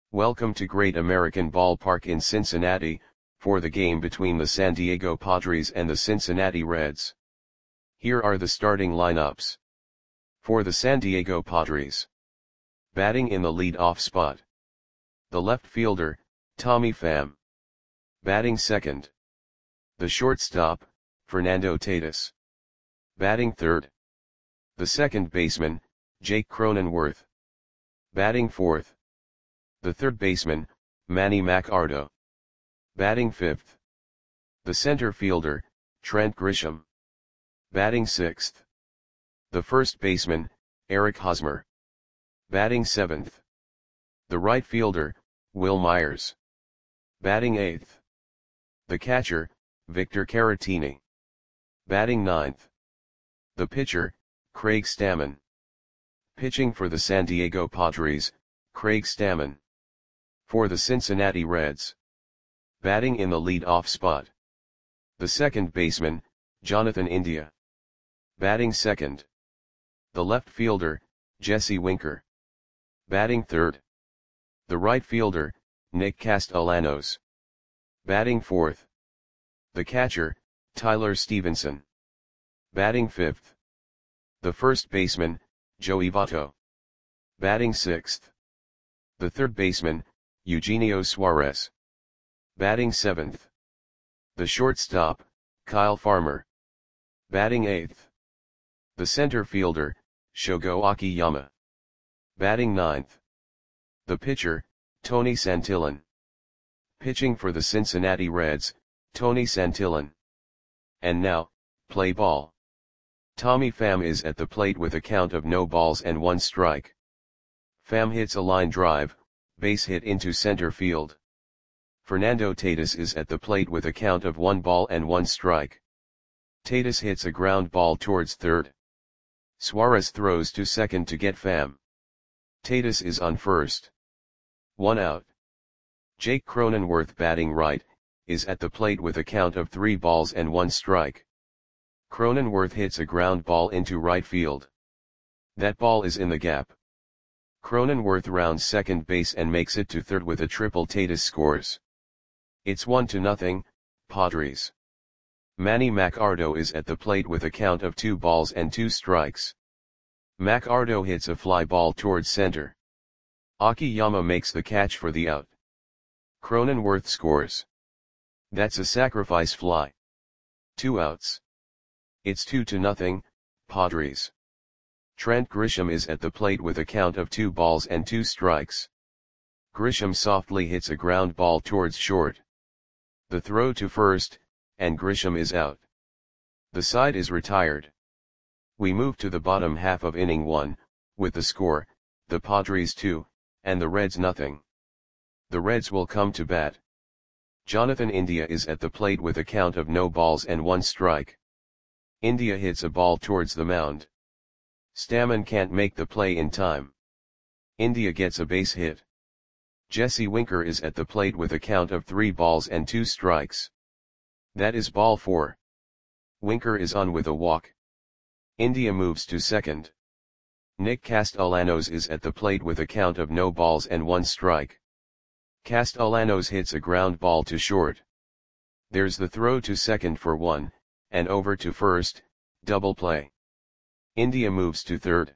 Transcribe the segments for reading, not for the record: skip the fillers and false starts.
Welcome to Great American Ballpark in Cincinnati, for the game between the San Diego Padres and the Cincinnati Reds. Here are the starting lineups. For the San Diego Padres. Batting in the lead-off spot. The left fielder, Tommy Pham. Batting second. The shortstop, Fernando Tatis. Batting third. The second baseman, Jake Cronenworth. Batting fourth. The third baseman, Manny Machado. Batting fifth. The center fielder, Trent Grisham. Batting sixth. The first baseman, Eric Hosmer. Batting seventh. The right fielder, Wil Myers. Batting eighth. The catcher, Victor Caratini. Batting ninth. The pitcher, Craig Stammen. Pitching for the San Diego Padres, Craig Stammen. For the Cincinnati Reds. Batting in the lead-off spot. The second baseman, Jonathan India. Batting second. The left fielder, Jesse Winker. Batting third. The right fielder, Nick Castellanos. Batting fourth. The catcher, Tyler Stevenson. Batting fifth. The first baseman, Joey Votto. Batting sixth. The third baseman, Eugenio Suarez. Batting seventh. The shortstop, Kyle Farmer. Batting eighth. The center fielder, Shogo Akiyama. Batting ninth. The pitcher, Tony Santillan. Pitching for the Cincinnati Reds, Tony Santillan. And now, play ball. Tommy Pham is at the plate with a count of no balls and one strike. Pham hits a line drive, base hit into center field. Fernando Tatis is at the plate with a count of 1 ball and 1 strike. Tatis hits a ground ball towards third. Suarez throws to second to get Pham. Tatis is on first. 1 out. Jake Cronenworth, batting right, is at the plate with a count of 3 balls and 1 strike. Cronenworth hits a ground ball into right field. That ball is in the gap. Cronenworth rounds second base and makes it to third with a triple. Tatis scores. It's 1-0, Padres. Manny Machado is at the plate with a count of 2 balls and 2 strikes. Machado hits a fly ball towards center. Akiyama makes the catch for the out. Cronenworth scores. That's a sacrifice fly. 2 outs. It's 2-0, Padres. Trent Grisham is at the plate with a count of 2 balls and 2 strikes. Grisham softly hits a ground ball towards short. The throw to first, and Grisham is out. The side is retired. We move to the bottom half of inning 1, with the score, the Padres 2, and the Reds 0. The Reds will come to bat. Jonathan India is at the plate with a count of no balls and 1 strike. India hits a ball towards the mound. Stammen can't make the play in time. India gets a base hit. Jesse Winker is at the plate with a count of 3 balls and 2 strikes. That is ball 4. Winker is on with a walk. India moves to second. Nick Castellanos is at the plate with a count of no balls and 1 strike. Castellanos hits a ground ball to short. There's the throw to second for 1, and over to first, double play. India moves to third.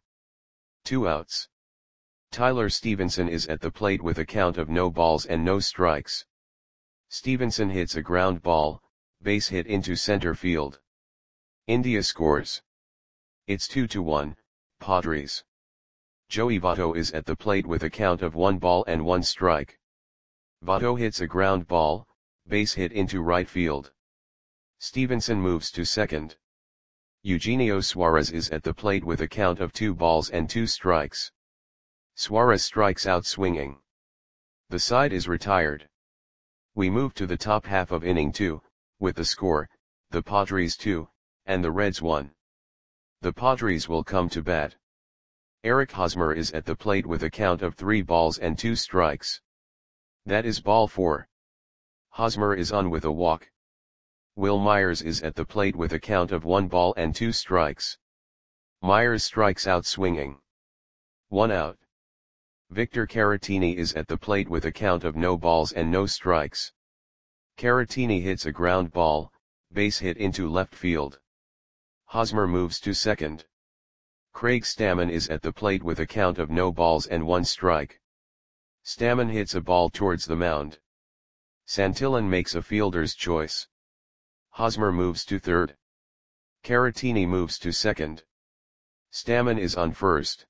2 outs. Tyler Stevenson is at the plate with a count of no balls and no strikes. Stevenson hits a ground ball, base hit into center field. India scores. It's 2-1, Padres. Joey Votto is at the plate with a count of 1 ball and 1 strike. Votto hits a ground ball, base hit into right field. Stevenson moves to second. Eugenio Suarez is at the plate with a count of 2 balls and 2 strikes. Suarez strikes out swinging. The side is retired. We move to the top half of inning 2, with the score, the Padres 2, and the Reds 1. The Padres will come to bat. Eric Hosmer is at the plate with a count of 3 balls and 2 strikes. That is ball 4. Hosmer is on with a walk. Wil Myers is at the plate with a count of 1 ball and 2 strikes. Myers strikes out swinging. 1 out. Victor Caratini is at the plate with a count of no balls and no strikes. Caratini hits a ground ball, base hit into left field. Hosmer moves to second. Craig Stammen is at the plate with a count of no balls and one strike. Stammen hits a ball towards the mound. Santillan makes a fielder's choice. Hosmer moves to third. Caratini moves to second. Stammen is on first.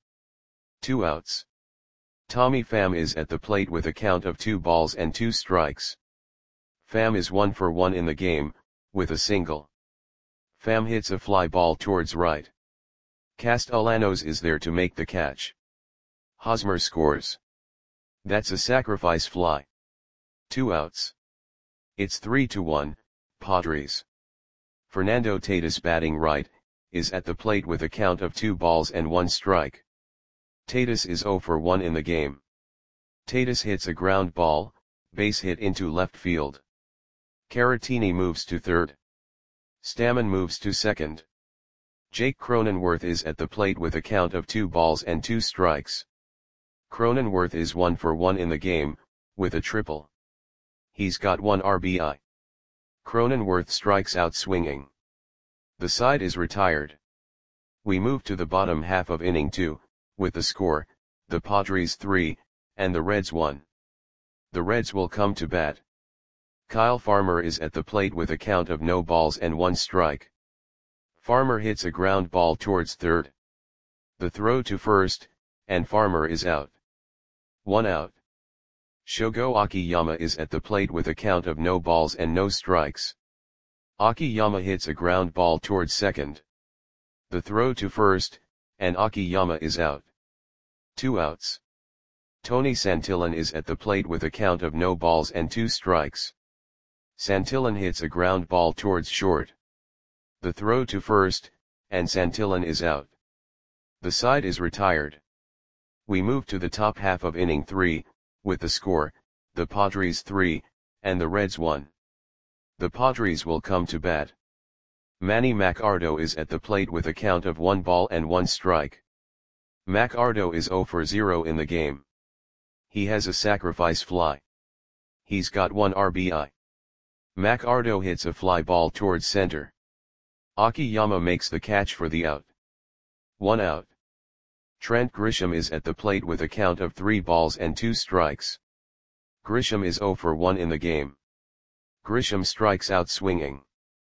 2 outs. Tommy Pham is at the plate with a count of 2 balls and 2 strikes. Pham is 1 for 1 in the game, with a single. Pham hits a fly ball towards right. Castellanos is there to make the catch. Hosmer scores. That's a sacrifice fly. 2 outs. It's 3-1, Padres. Fernando Tatis, batting right, is at the plate with a count of 2 balls and 1 strike. Tatis is 0 for 1 in the game. Tatis hits a ground ball, base hit into left field. Caratini moves to third. Stammen moves to second. Jake Cronenworth is at the plate with a count of 2 balls and 2 strikes. Cronenworth is 1 for 1 in the game, with a triple. He's got 1 RBI. Cronenworth strikes out swinging. The side is retired. We move to the bottom half of inning 2, with the score, the Padres 3, and the Reds 1. The Reds will come to bat. Kyle Farmer is at the plate with a count of no balls and 1 strike. Farmer hits a ground ball towards third. The throw to first, and Farmer is out. 1 out. Shogo Akiyama is at the plate with a count of no balls and no strikes. Akiyama hits a ground ball towards second. The throw to first, and Akiyama is out. 2 outs. Tony Santillan is at the plate with a count of no balls and 2 strikes. Santillan hits a ground ball towards short. The throw to first, and Santillan is out. The side is retired. We move to the top half of inning 3, with the score, the Padres 3, and the Reds 1. The Padres will come to bat. Manny Machado is at the plate with a count of 1 ball and 1 strike. Machado is 0 for 0 in the game. He has a sacrifice fly. He's got 1 RBI. Machado hits a fly ball towards center. Akiyama makes the catch for the out. 1 out. Trent Grisham is at the plate with a count of 3 balls and 2 strikes. Grisham is 0 for 1 in the game. Grisham strikes out swinging.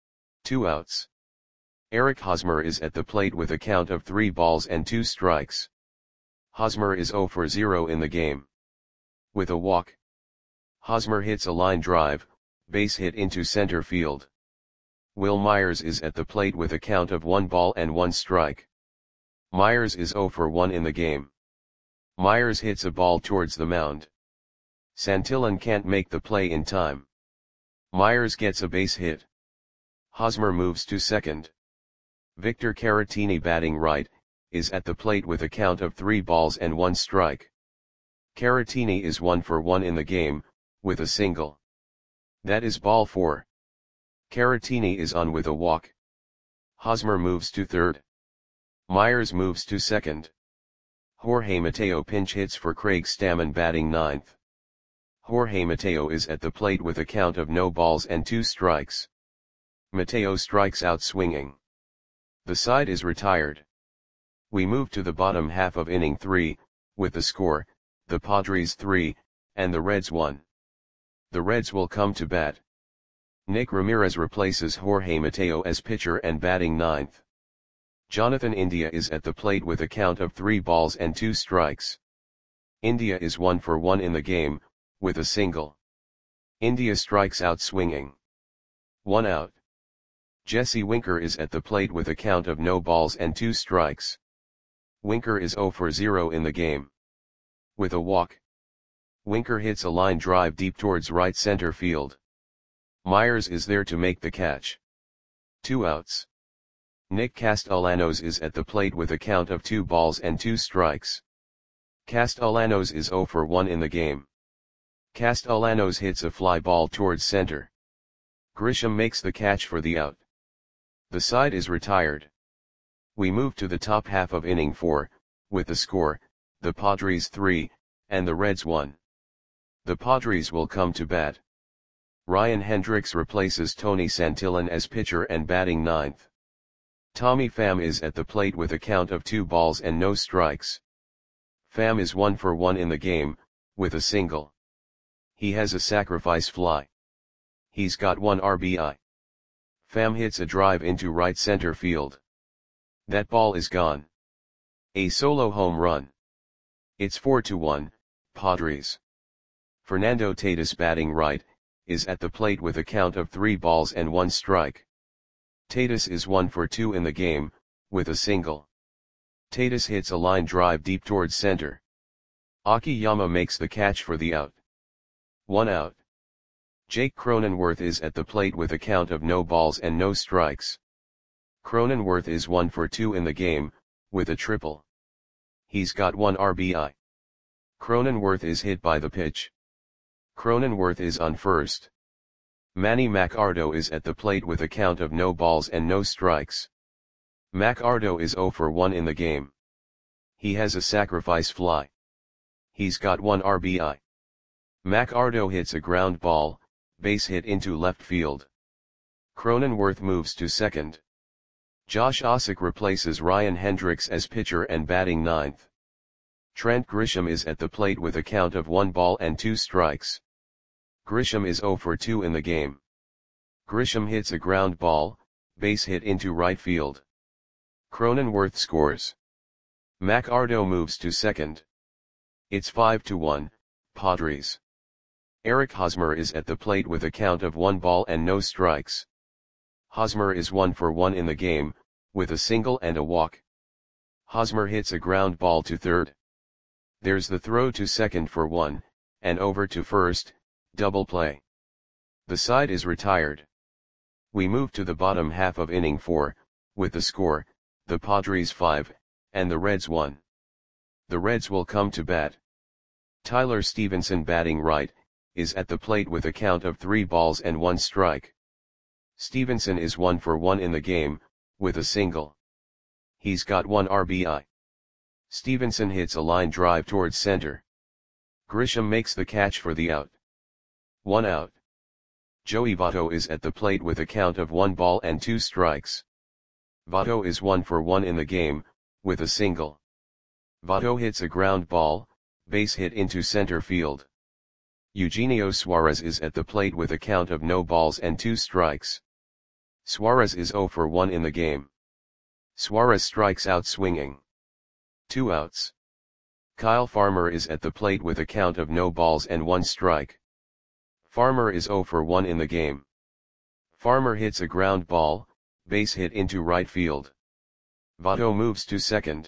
2 outs. Eric Hosmer is at the plate with a count of 3 balls and 2 strikes. Hosmer is 0 for 0 in the game. With a walk. Hosmer hits a line drive, base hit into center field. Will Myers is at the plate with a count of 1 ball and 1 strike. Myers is 0 for 1 in the game. Myers hits a ball towards the mound. Santillan can't make the play in time. Myers gets a base hit. Hosmer moves to second. Victor Caratini, batting right, is at the plate with a count of 3 balls and 1 strike. Caratini is 1 for 1 in the game, with a single. That is ball 4. Caratini is on with a walk. Hosmer moves to third. Myers moves to second. Jorge Mateo pinch hits for Craig Stammen, batting ninth. Jorge Mateo is at the plate with a count of no balls and 2 strikes. Mateo strikes out swinging. The side is retired. We move to the bottom half of inning 3, with the score, the Padres 3, and the Reds 1. The Reds will come to bat. Nick Ramirez replaces Jorge Mateo as pitcher and batting ninth. Jonathan India is at the plate with a count of 3 balls and 2 strikes. India is 1 for 1 in the game, with a single. India strikes out swinging. 1 out. Jesse Winker is at the plate with a count of no balls and 2 strikes. Winker is 0 for 0 in the game. With a walk. Winker hits a line drive deep towards right center field. Myers is there to make the catch. 2 outs. Nick Castellanos is at the plate with a count of 2 balls and 2 strikes. Castellanos is 0 for 1 in the game. Castellanos hits a fly ball towards center. Grisham makes the catch for the out. The side is retired. We move to the top half of inning 4, with the score, the Padres 3, and the Reds 1. The Padres will come to bat. Ryan Hendricks replaces Tony Santillan as pitcher and batting 9th. Tommy Pham is at the plate with a count of 2 balls and no strikes. Pham is 1 for 1 in the game, with a single. He has a sacrifice fly. He's got 1 RBI. Pham hits a drive into right center field. That ball is gone. A solo home run. It's 4-1, Padres. Fernando Tatis, batting right, is at the plate with a count of 3 balls and 1 strike. Tatis is 1 for 2 in the game, with a single. Tatis hits a line drive deep towards center. Akiyama makes the catch for the out. 1 out. Jake Cronenworth is at the plate with a count of no balls and no strikes. Cronenworth is 1 for 2 in the game, with a triple. He's got 1 RBI. Cronenworth is hit by the pitch. Cronenworth is on first. Manny Machado is at the plate with a count of no balls and no strikes. Machado is 0 for 1 in the game. He has a sacrifice fly. He's got 1 RBI. Machado hits a ground ball, base hit into left field. Cronenworth moves to second. Josh Ossock replaces Ryan Hendricks as pitcher and batting 9th. Trent Grisham is at the plate with a count of 1 ball and 2 strikes. Grisham is 0 for 2 in the game. Grisham hits a ground ball, base hit into right field. Cronenworth scores. Machado moves to second. It's 5-1, Padres. Eric Hosmer is at the plate with a count of 1 ball and no strikes. Hosmer is 1 for 1 in the game, with a single and a walk. Hosmer hits a ground ball to third. There's the throw to second for 1, and over to first, double play. The side is retired. We move to the bottom half of inning 4, with the score, the Padres 5, and the Reds 1. The Reds will come to bat. Tyler Stevenson, batting right, is at the plate with a count of 3 balls and 1 strike. Stevenson is 1 for 1 in the game, with a single. He's got 1 RBI. Stevenson hits a line drive towards center. Grisham makes the catch for the out. 1 out. Joey Votto is at the plate with a count of 1 ball and 2 strikes. Votto is 1 for 1 in the game, with a single. Votto hits a ground ball, base hit into center field. Eugenio Suarez is at the plate with a count of no balls and 2 strikes. Suarez is 0 for 1 in the game. Suarez strikes out swinging. 2 outs. Kyle Farmer is at the plate with a count of no balls and 1 strike. Farmer is 0 for 1 in the game. Farmer hits a ground ball, base hit into right field. Votto moves to second.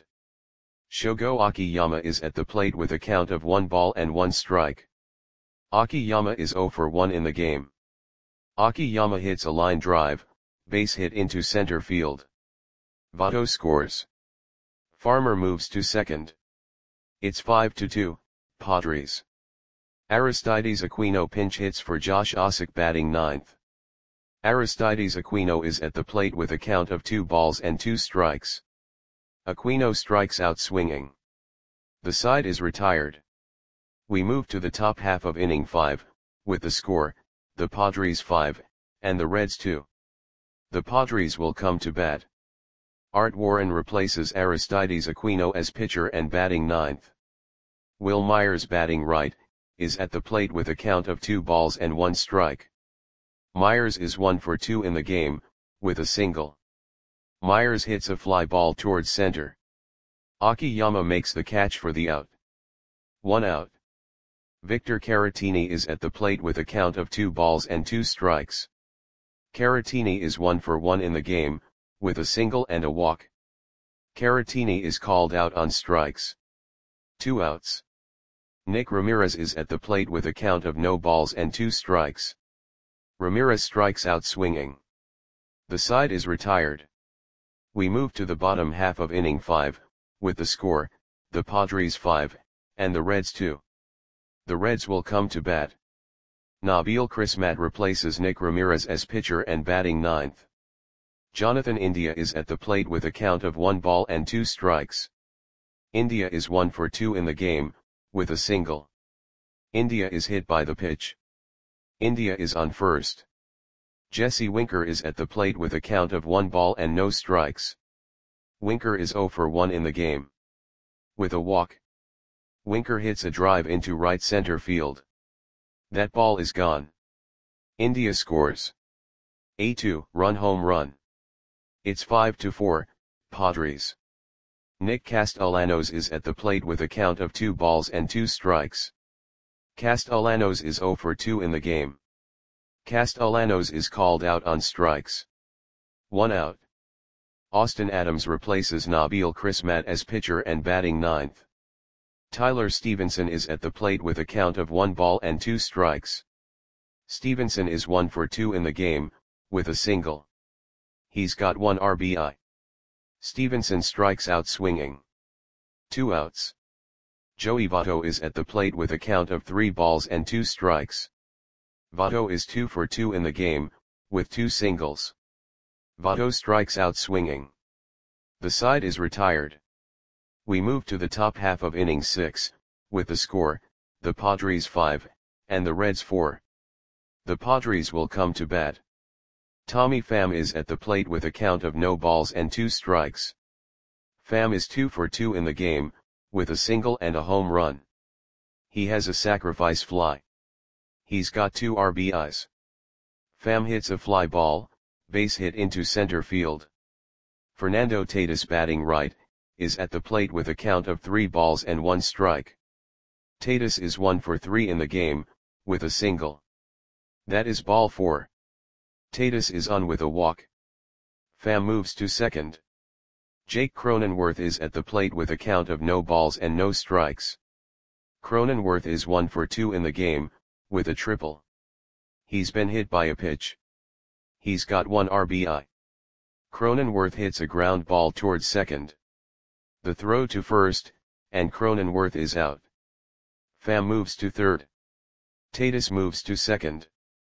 Shogo Akiyama is at the plate with a count of 1 ball and 1 strike. Akiyama is 0 for 1 in the game. Akiyama hits a line drive, base hit into center field. Votto scores. Farmer moves to second. It's 5-2, Padres. Aristides Aquino pinch hits for Josh Ossock, batting 9th. Aristides Aquino is at the plate with a count of 2 balls and 2 strikes. Aquino strikes out swinging. The side is retired. We move to the top half of inning 5, with the score, the Padres 5, and the Reds 2. The Padres will come to bat. Art Warren replaces Aristides Aquino as pitcher and batting 9th. Will Myers, batting right, is at the plate with a count of 2 balls and 1 strike. Myers is 1 for 2 in the game, with a single. Myers hits a fly ball towards center. Akiyama makes the catch for the out. 1 out. Victor Caratini is at the plate with a count of 2 balls and 2 strikes. Caratini is 1 for 1 in the game, with a single and a walk. Caratini is called out on strikes. 2 outs. Nick Ramirez is at the plate with a count of no balls and 2 strikes. Ramirez strikes out swinging. The side is retired. We move to the bottom half of inning 5, with the score, the Padres 5, and the Reds 2. The Reds will come to bat. Nabil Crismatt replaces Nick Ramirez as pitcher and batting 9th. Jonathan India is at the plate with a count of 1 ball and 2 strikes. India is 1 for 2 in the game, with a single. India is hit by the pitch. India is on first. Jesse Winker is at the plate with a count of 1 ball and no strikes. Winker is 0 for 1 in the game. With a walk, Winker hits a drive into right center field. That ball is gone. India scores a 2-run home run. It's 5-4, Padres. Nick Castellanos is at the plate with a count of 2 balls and 2 strikes. Castellanos is 0 for 2 in the game. Castellanos is called out on strikes. 1 out. Austin Adams replaces Nabil Crismatt as pitcher and batting ninth. Tyler Stevenson is at the plate with a count of 1 ball and 2 strikes. Stevenson is 1 for 2 in the game, with a single. He's got 1 RBI. Stevenson strikes out swinging. 2 outs. Joey Votto is at the plate with a count of 3 balls and 2 strikes. Votto is 2 for 2 in the game, with 2 singles. Votto strikes out swinging. The side is retired. We move to the top half of inning 6, with the score, the Padres 5, and the Reds 4. The Padres will come to bat. Tommy Pham is at the plate with a count of no balls and 2 strikes. Pham is 2 for 2 in the game, with a single and a home run. He has a sacrifice fly. He's got 2 RBIs. Pham hits a fly ball, base hit into center field. Fernando Tatis, batting right, is at the plate with a count of 3 balls and 1 strike. Tatis is 1 for 3 in the game, with a single. That is ball 4. Tatis is on with a walk. Pham moves to second. Jake Cronenworth is at the plate with a count of no balls and no strikes. Cronenworth is 1 for 2 in the game, with a triple. He's been hit by a pitch. He's got 1 RBI. Cronenworth hits a ground ball towards second. The throw to first, and Cronenworth is out. Pham moves to third. Tatis moves to second.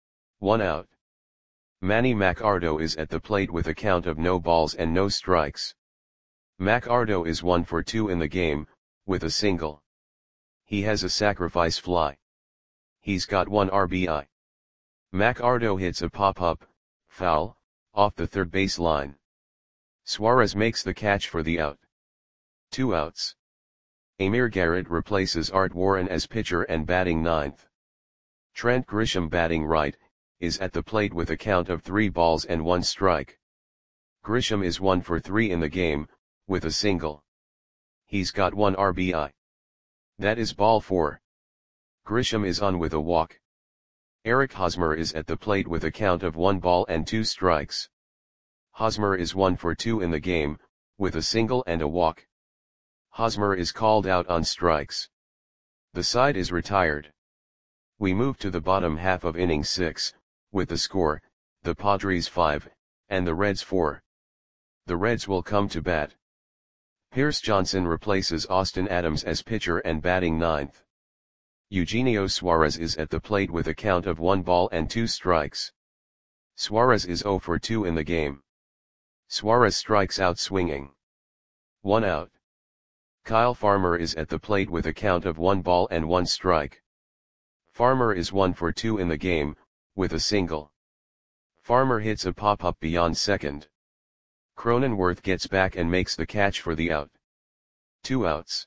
1 out. Manny Machado is at the plate with a count of no balls and no strikes. Machado is 1 for 2 in the game, with a single. He has a sacrifice fly. He's got 1 RBI. Machado hits a pop-up, foul, off the third base line. Suarez makes the catch for the out. 2 outs. Amir Garrett replaces Art Warren as pitcher and batting ninth. Trent Grisham, batting right, is at the plate with a count of 3 balls and 1 strike. Grisham is 1 for 3 in the game, with a single. He's got 1 RBI. That is ball 4. Grisham is on with a walk. Eric Hosmer is at the plate with a count of 1 ball and 2 strikes. Hosmer is 1 for 2 in the game, with a single and a walk. Hosmer is called out on strikes. The side is retired. We move to the bottom half of inning 6, with the score, the Padres 5, and the Reds 4. The Reds will come to bat. Pierce Johnson replaces Austin Adams as pitcher and batting ninth. Eugenio Suarez is at the plate with a count of 1 ball and 2 strikes. Suarez is 0 for 2 in the game. Suarez strikes out swinging. 1 out. Kyle Farmer is at the plate with a count of 1 ball and 1 strike. Farmer is 1 for 2 in the game, with a single. Farmer hits a pop-up beyond second. Cronenworth gets back and makes the catch for the out. 2 outs.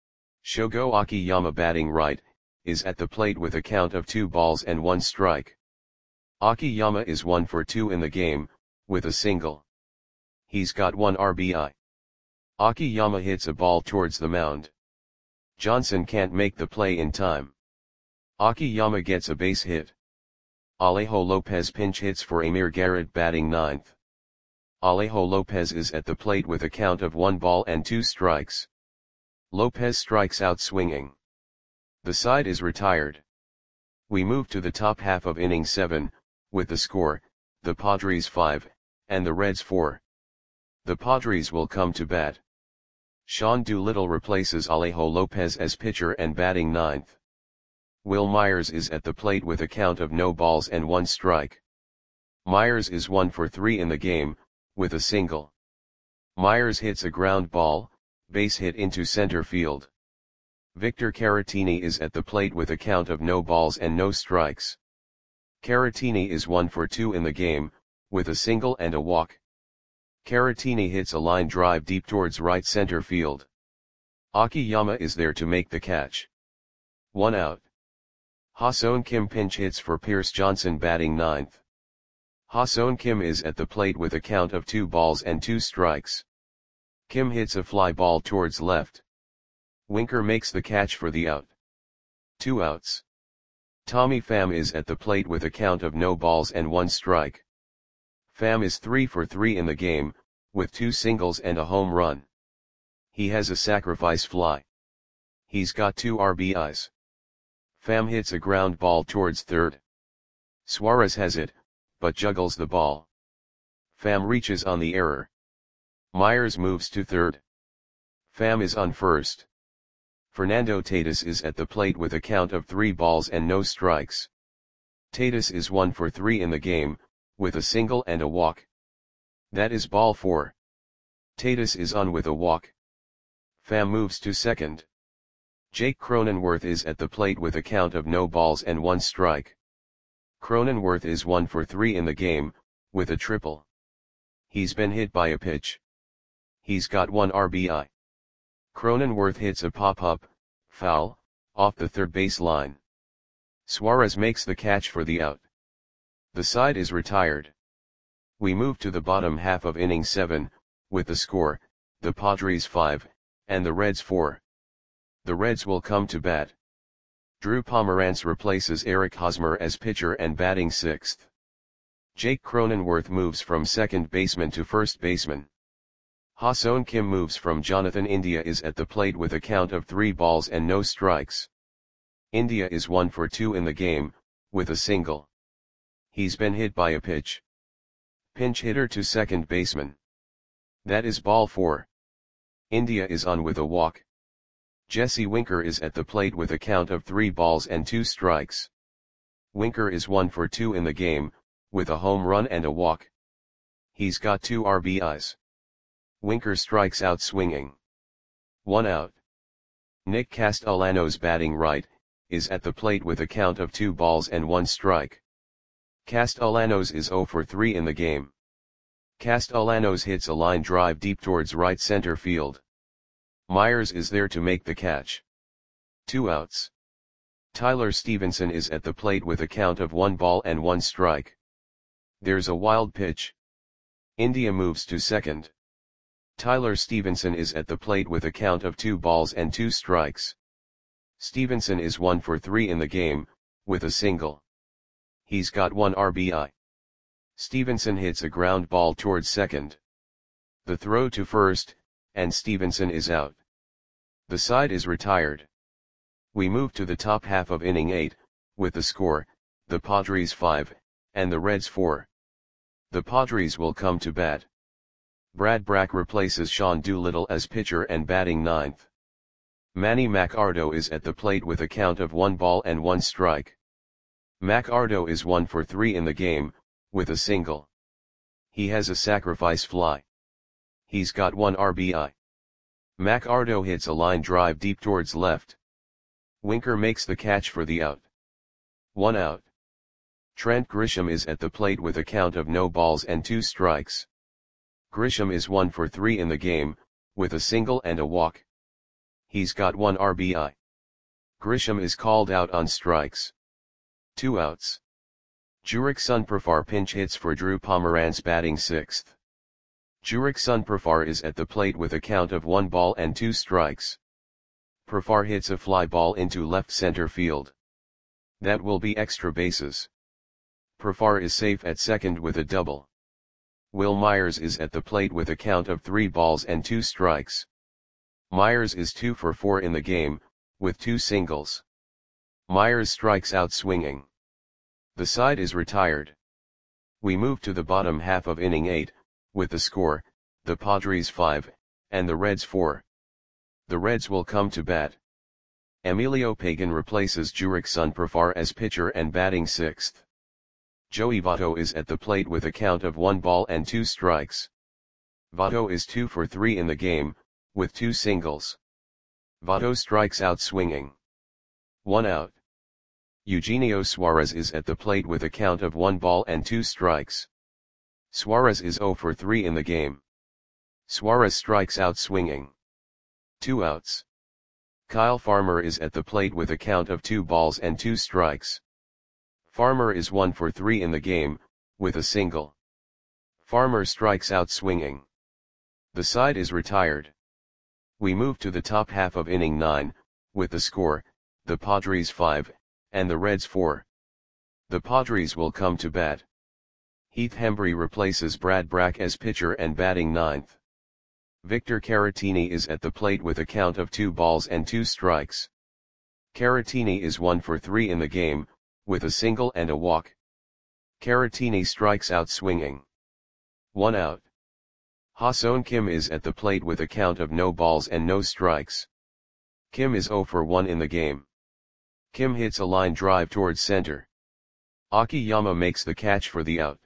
Shogo Akiyama, batting right, is at the plate with a count of 2 balls and 1 strike. Akiyama is 1 for 2 in the game, with a single. He's got 1 RBI. Akiyama hits a ball towards the mound. Johnson can't make the play in time. Akiyama gets a base hit. Alejo Lopez pinch hits for Amir Garrett, batting ninth. Alejo Lopez is at the plate with a count of 1 ball and 2 strikes. Lopez strikes out swinging. The side is retired. We move to the top half of inning 7, with the score, the Padres 5, and the Reds 4. The Padres will come to bat. Sean Doolittle replaces Alejo Lopez as pitcher and batting ninth. Will Myers is at the plate with a count of no balls and 1 strike. Myers is 1 for 3 in the game, with a single. Myers hits a ground ball, base hit into center field. Victor Caratini is at the plate with a count of no balls and no strikes. Caratini is 1 for 2 in the game, with a single and a walk. Caratini hits a line drive deep towards right center field. Akiyama is there to make the catch. 1 out. Ha-seon Kim pinch hits for Pierce Johnson batting 9th. Ha-seon Kim is at the plate with a count of 2 balls and 2 strikes. Kim hits a fly ball towards left. Winker makes the catch for the out. 2 outs. Tommy Pham is at the plate with a count of no balls and 1 strike. Pham is 3 for 3 in the game, with 2 singles and a home run. He has a sacrifice fly. He's got 2 RBIs. Pham hits a ground ball towards third. Suarez has it, but juggles the ball. Pham reaches on the error. Myers moves to third. Pham is on first. Fernando Tatis is at the plate with a count of 3 balls and no strikes. Tatis is 1 for 3 in the game, with a single and a walk. That is ball 4. Tatis is on with a walk. Pham moves to second. Jake Cronenworth is at the plate with a count of no balls and 1 strike. Cronenworth is 1 for 3 in the game, with a triple. He's been hit by a pitch. He's got 1 RBI. Cronenworth hits a pop-up, foul, off the third base line. Suarez makes the catch for the out. The side is retired. We move to the bottom half of inning 7, with the score, the Padres 5, and the Reds 4. The Reds will come to bat. Drew Pomeranz replaces Eric Hosmer as pitcher and batting 6th. Jake Cronenworth moves from second baseman to first baseman. Ha-seon Kim moves from Jonathan India is at the plate with a count of 3 balls and no strikes. India is 1 for 2 in the game, with a single. He's been hit by a pitch. Pinch hitter to second baseman. That is ball 4. India is on with a walk. Jesse Winker is at the plate with a count of 3 balls and 2 strikes. Winker is 1 for 2 in the game, with a home run and a walk. He's got 2 RBIs. Winker strikes out swinging. 1 out. Nick Castellanos batting right, is at the plate with a count of 2 balls and 1 strike. Castellanos is 0 for 3 in the game. Castellanos hits a line drive deep towards right center field. Myers is there to make the catch. 2 outs. Tyler Stevenson is at the plate with a count of 1 ball and 1 strike. There's a wild pitch. India moves to second. Tyler Stevenson is at the plate with a count of 2 balls and 2 strikes. Stevenson is 1 for 3 in the game, with a single. He's got 1 RBI. Stevenson hits a ground ball towards second. The throw to first, and Stevenson is out. The side is retired. We move to the top half of inning 8, with the score, the Padres 5, and the Reds 4. The Padres will come to bat. Brad Brach replaces Sean Doolittle as pitcher and batting 9th. Manny Machado is at the plate with a count of 1 ball and 1 strike. Machado is 1 for 3 in the game, with a single. He has a sacrifice fly. He's got 1 RBI. Machado hits a line drive deep towards left. Winker makes the catch for the out. 1 out. Trent Grisham is at the plate with a count of no balls and 2 strikes. Grisham is 1 for 3 in the game, with a single and a walk. He's got 1 RBI. Grisham is called out on strikes. 2 outs. Jurickson Profar pinch hits for Drew Pomeranz batting 6th. Jurickson Profar is at the plate with a count of 1 ball and 2 strikes. Profar hits a fly ball into left center field. That will be extra bases. Profar is safe at second with a double. Will Myers is at the plate with a count of 3 balls and 2 strikes. Myers is 2 for 4 in the game, with 2 singles. Myers strikes out swinging. The side is retired. We move to the bottom half of inning 8, with the score, the Padres 5, and the Reds 4. The Reds will come to bat. Emilio Pagan replaces Jurickson Profar as pitcher and batting 6th. Joey Votto is at the plate with a count of 1 ball and 2 strikes. Votto is 2 for 3 in the game, with 2 singles. Votto strikes out swinging. 1 out. Eugenio Suarez is at the plate with a count of 1 ball and 2 strikes. Suarez is 0 for 3 in the game. Suarez strikes out swinging. 2 outs. Kyle Farmer is at the plate with a count of 2 balls and 2 strikes. Farmer is 1 for 3 in the game, with a single. Farmer strikes out swinging. The side is retired. We move to the top half of inning 9, with the score, the Padres 5, and the Reds 4. The Padres will come to bat. Heath Hembree replaces Brad Brach as pitcher and batting 9th. Victor Caratini is at the plate with a count of 2 balls and 2 strikes. Caratini is 1 for 3 in the game, with a single and a walk. Caratini strikes out swinging. 1 out. Ha-Seong Kim is at the plate with a count of no balls and no strikes. Kim is 0 for 1 in the game. Kim hits a line drive towards center. Akiyama makes the catch for the out.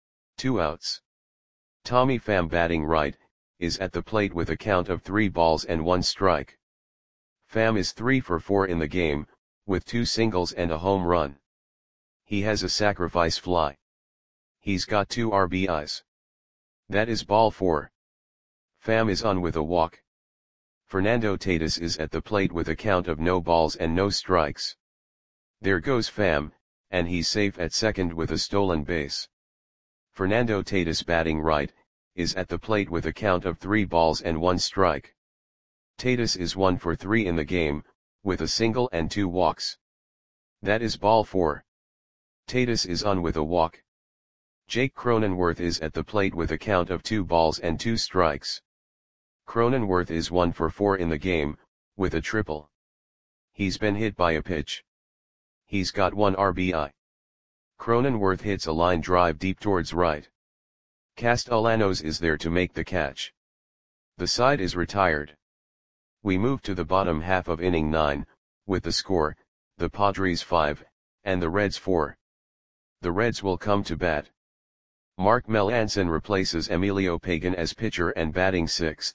2 outs. Tommy Pham, batting right, is at the plate with a count of 3 balls and 1 strike. Pham is 3 for 4 in the game, with 2 singles and a home run. He has a sacrifice fly. He's got 2 RBIs. That is ball 4. Pham is on with a walk. Fernando Tatis is at the plate with a count of no balls and no strikes. There goes Pham, and he's safe at second with a stolen base. Fernando Tatis, batting right, is at the plate with a count of 3 balls and 1 strike. Tatis is 1 for 3 in the game, with a single and 2 walks. That is ball 4. Tatis is on with a walk. Jake Cronenworth is at the plate with a count of 2 balls and 2 strikes. Cronenworth is 1 for 4 in the game, with a triple. He's been hit by a pitch. He's got 1 RBI. Cronenworth hits a line drive deep towards right. Castellanos is there to make the catch. The side is retired. We move to the bottom half of inning 9, with the score, the Padres 5, and the Reds 4. The Reds will come to bat. Mark Melancon replaces Emilio Pagan as pitcher and batting 6th.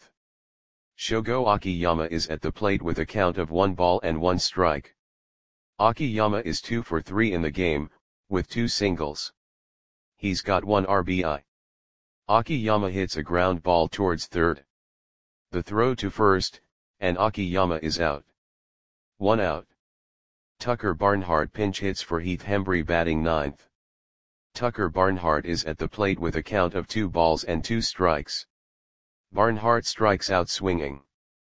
Shogo Akiyama is at the plate with a count of 1 ball and 1 strike. Akiyama is 2 for 3 in the game, with 2 singles. He's got 1 RBI. Akiyama hits a ground ball towards third. The throw to first, and Akiyama is out. 1 out. Tucker Barnhart pinch hits for Heath Hembree, batting 9th. Tucker Barnhart is at the plate with a count of 2 balls and 2 strikes. Barnhart strikes out swinging.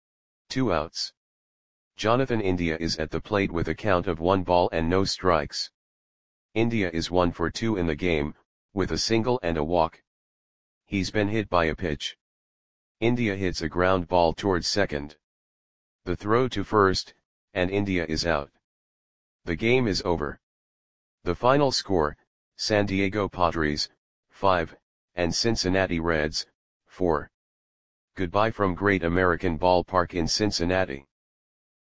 2 outs. Jonathan India is at the plate with a count of 1 ball and no strikes. India is 1 for 2 in the game, with a single and a walk. He's been hit by a pitch. India hits a ground ball towards second. The throw to first, and India is out. The game is over. The final score, San Diego Padres, 5, and Cincinnati Reds, 4. Goodbye from Great American Ballpark in Cincinnati.